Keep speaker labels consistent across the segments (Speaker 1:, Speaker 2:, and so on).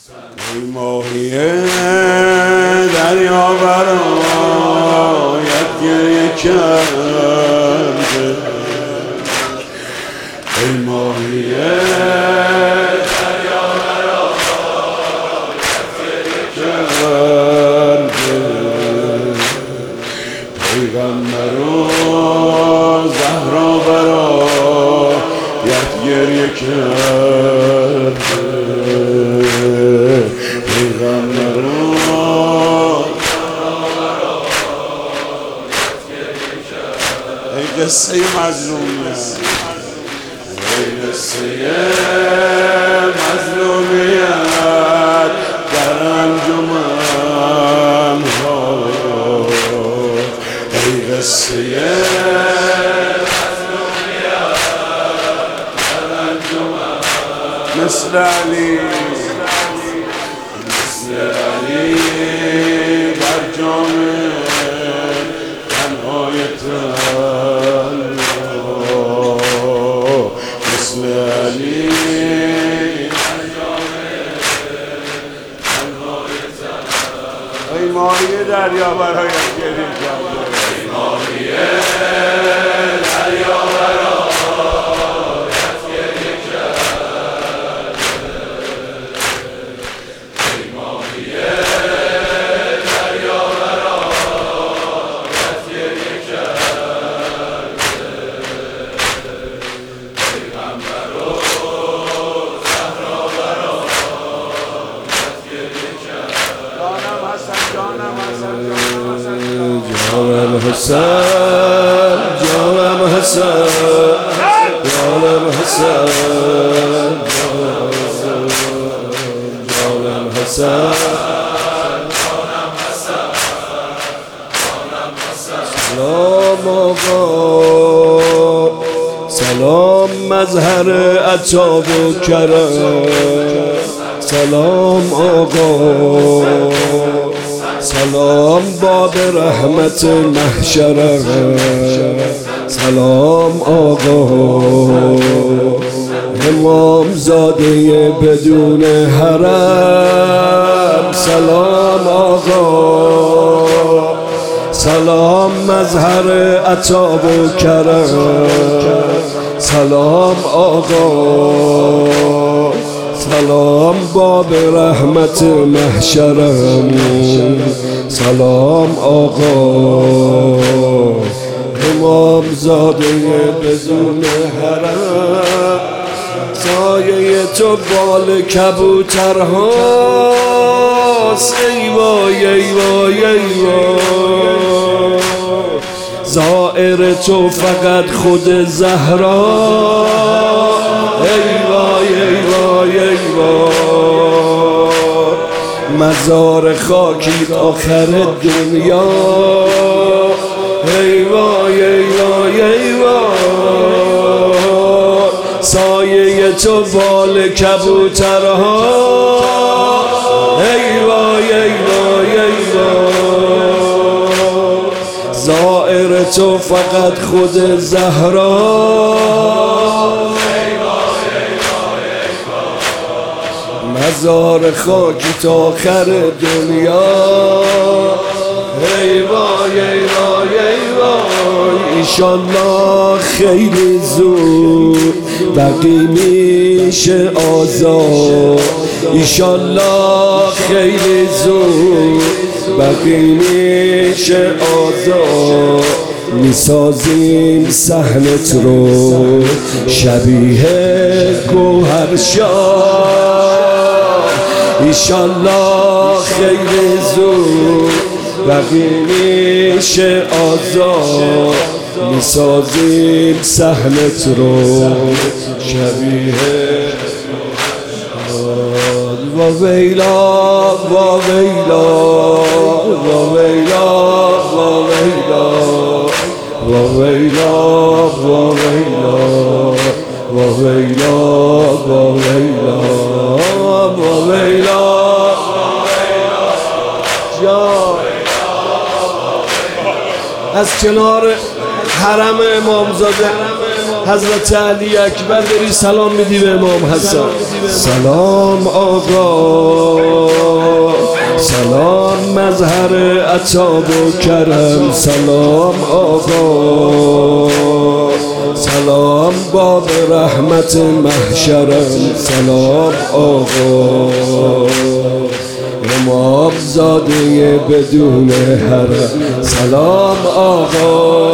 Speaker 1: ای ماهی دریا برایت گریه کرده، ای ماهی دریا برایت گریه کرده، پیغمبر و زهرا برایت گریه کرده، پیغمبر و ای قصه مظلومیت، ای قصه مظلومیت در انجمن ها، ای قصه مظلومیت در انجمن، مثل علی در جام تنهای تنها، مثل علی در جام تنهای تنها، ای ماهی دریا برایت گریه کرده، ای ماهی دریا برایت گریه کرده، ای ماهی دریا برایت گریه کرده، پیغمبر و زهرا برایت گریه کرده، جانم حسن جانم حسن جانم حسن جانم حسن جانم حسن جانم حسن سلام آقا، سلام مظهر عطا و کرم، سلام آقا، سلام باب رحمت محشرم، سلام آقا، امام زاده بدون حرم، سلام آقا، سلام مظهر عطا و کرم، سلام آقا، سلام باب رحمت محشرم، سلام آقا، امام زاده بدون حرم، سایه تو بال کبوترهاست، ای وای ای وای ای وای، زائر تو فقط خود زهرا، ای وای ای وای ای وای، مزار خاکی آخر دنیا، ای وای ای وای ای وای، سایه تو بال کبوترها، ای وای ای وای ای وای، زائر تو فقط خود زهرا، مزار خاکی تا آخر دنیا، ای وای ای وای ای وای، ایشالله خیلی زود بقی میشه آزاد، ایشالله خیلی زود بقی میشه آزاد، میسازیم صحنت رو شبیه گوهرشاه، ایشالله خیلی زود بقی میشه آزاد، میسازیم صحنت رو شبیه و ویلا و ویلا و ویلا و ویلا و ویلا و ویلا و ویلا و ویلا و ویلا از کنار حرم امامزاده حضرت علی اکبر بری سلام میدی به امام حسن. سلام آقا،
Speaker 2: سلام مظهر عطا و کرم، سلام آقا، سلام باب رحمت محشرم، سلام آقا، امام زاده بدون حرم، سلام آقا،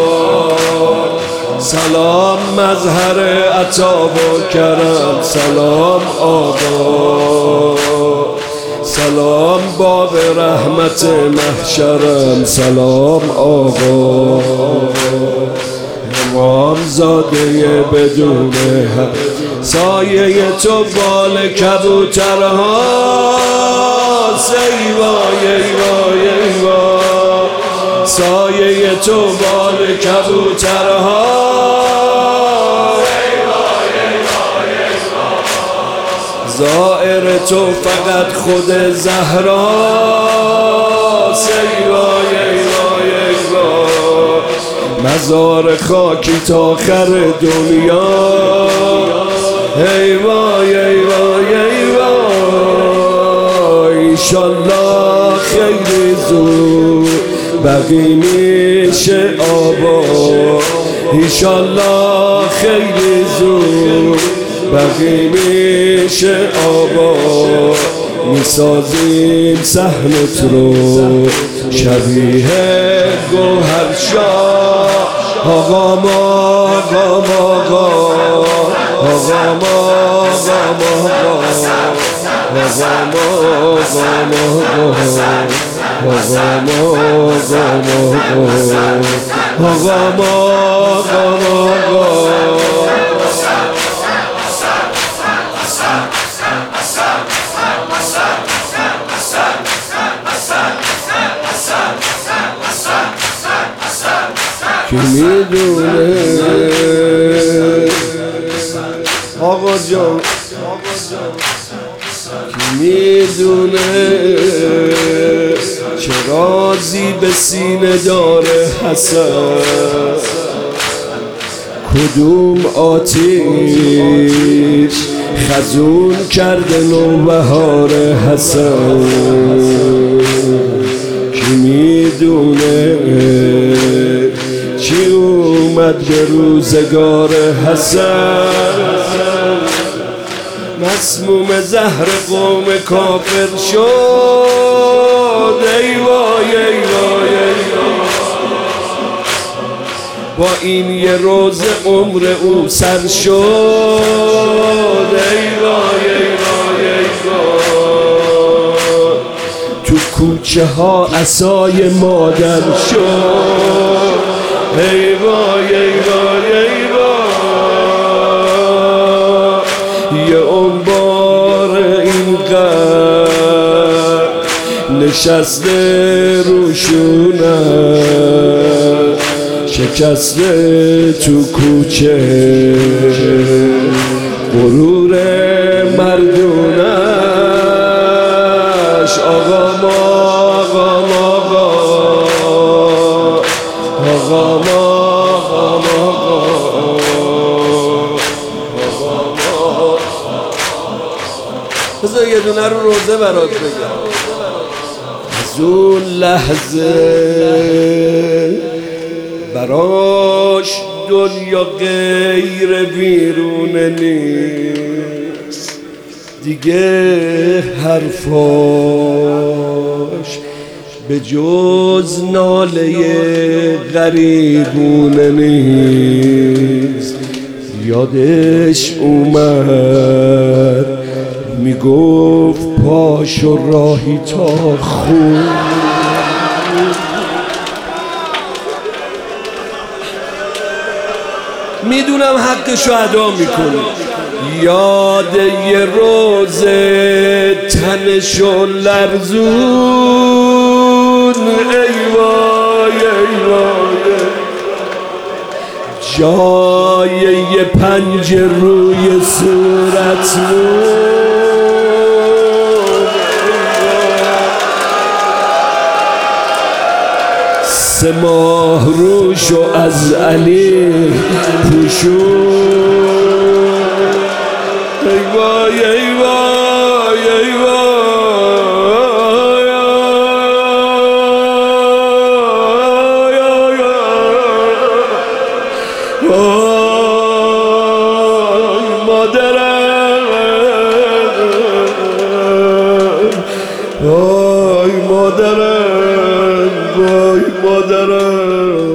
Speaker 2: سلام مظهر عطا و کرم، سلام آقا، سلام باب رحمت محشرم، سلام آقا، امام زاده بدون حد، سایه تو بال کبوترها، ایوای ایوای ایوای، سایه تو بال کبوترها، زائر تو فقط خود زهرا، ایوای ایوای ایوای، مزار خاکی تا آخر دنیا، ایوای ایوای ایوای، ایشالله خیلی زود بقی میشه آباد، ایشالله خیلی زود بقی میشه آباد، میسازیم صحنت رو شبیه گوهرشاه، آقا ما آقا ما آقا، آقا ما آقا ما آقا، آقا ما آقا ما کی میدونه آقا جان، کی میدونه چه رازی به سینه داره حسن، کدوم آتیش خزون کرده نوبهار حسن، کی میدونه چی اومد به روزگار حسن، مسموم زهر قوم کافر شد، ایوای ایوای ایوای، با این یه روز عمر او سر شد، ایوای ایوای ایوای، تو کوچه ها عصای مادر شد، ایوای ایوای ایوای، یه انبار اینقدر نشسته روشونه، شکسته تو کوچه غرور مردونش، آقا ما آقا ما آقا ما بذار یه دونه رو روزه برات بگم. از اون لحظه براش دنیا غیر بیرونه نیست، دیگه حرفاش به جز ناله غریبونه نیست. یادش اومد میگفت پاشو راهی تا خون، میدونم حقشو ادا میکنه. یاد یه روز تنشو لرزون، ایوای ایوای، جای یه پنجه روی صورت سه ماه روشو از علی پوشون، ایوای ایوای ایوای، وای مادرم، وای مادرم.